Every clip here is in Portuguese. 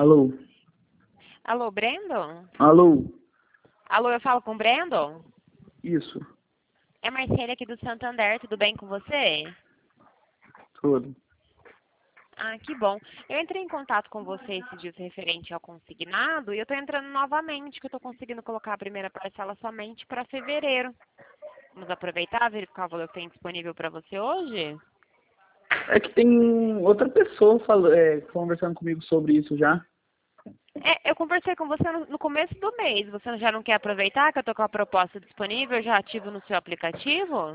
Alô? Alô, Brandon? Alô? Alô, eu falo com o Brandon? Isso, É Marcele aqui do Santander, tudo bem com você? tudo. Ah, que bom. Eu entrei em contato com você esses dias referente ao consignado e eu tô entrando novamente, que eu tô conseguindo colocar a primeira parcela somente para fevereiro. Vamos aproveitar, verificar o valor que tem disponível para você hoje? É que tem outra pessoa conversando comigo sobre isso já. Eu conversei com você no começo do mês. Você já não quer aproveitar que eu tô com a proposta disponível, já ativo no seu aplicativo?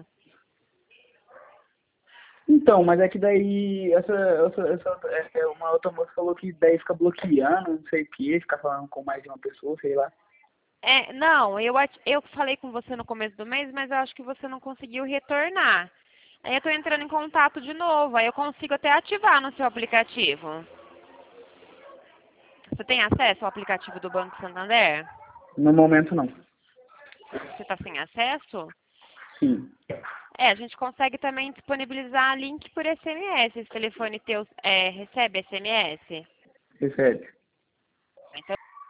Então, mas é que daí uma outra moça falou que daí fica bloqueando, não sei o que, ficar falando com mais de uma pessoa, sei lá. Não, eu falei com você no começo do mês, mas eu acho que você não conseguiu retornar. Aí eu tô entrando em contato de novo, aí eu consigo até ativar no seu aplicativo. Você tem acesso ao aplicativo do Banco Santander? No momento não. Você está sem acesso? Sim, A gente consegue também disponibilizar link por SMS. Esse telefone teu recebe SMS? recebe. Então,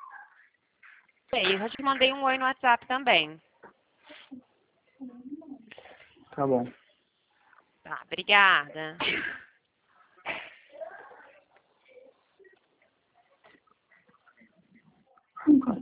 eu já te mandei um oi no WhatsApp também. Tá bom. Tá, obrigada.